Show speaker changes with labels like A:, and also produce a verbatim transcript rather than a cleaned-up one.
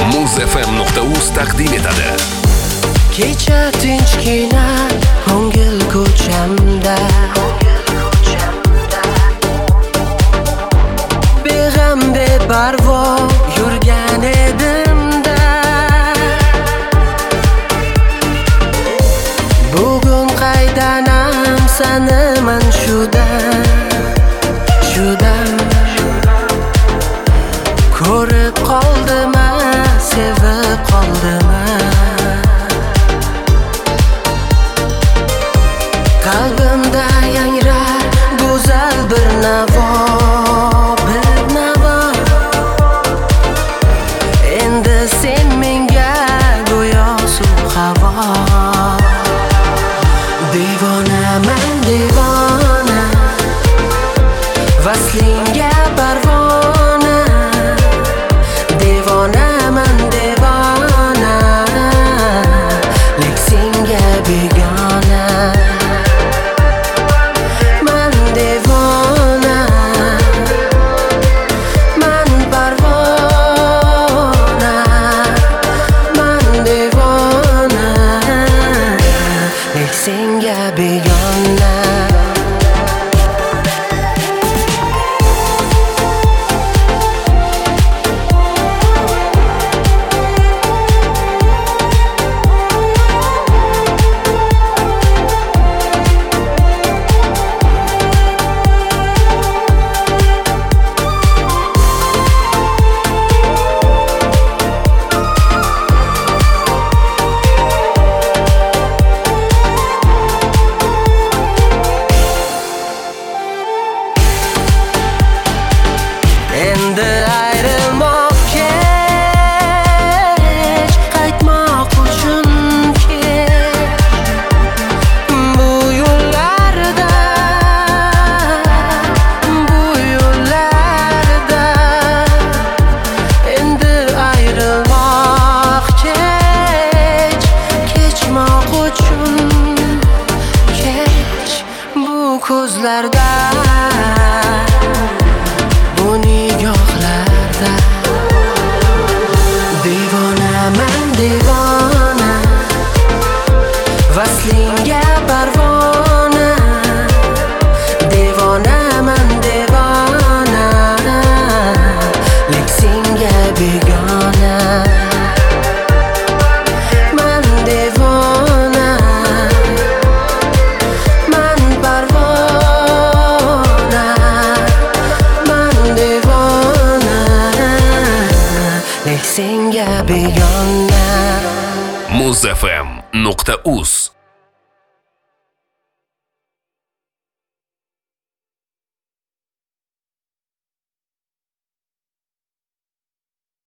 A: muz f m nuqta uz taqdim etadi.
B: Kecha tinchgina ko'ngil ko'chamda, beg'am beparvo yurgan edimda. Bugun qaydanam sanaman shudan, shudan ko'rib qoldima, sevib qoldima. Qalbimda yangrar go'zal bir navo, bir navo. Endi sen menga go'yo suv havo. Devonaman devona, vaslingga parvona. Devonaman devona, lek senga begona. Man devona, man parvona. Man devona, lek senga begona. Endi ayrilmoq kech, qaytmoq uchun kech. Bu yo'llarda, bu yo'llarda endi ayrilmoq kech, kechmoq uchun kech. Bu ko'zlarda, bu nigohlarda devonaman devona, vaslingga parvona. Devonaman devona, lek senga begona. Man devona, man parvona. Man devona, lek senga begona.
A: muz f m nuqta uz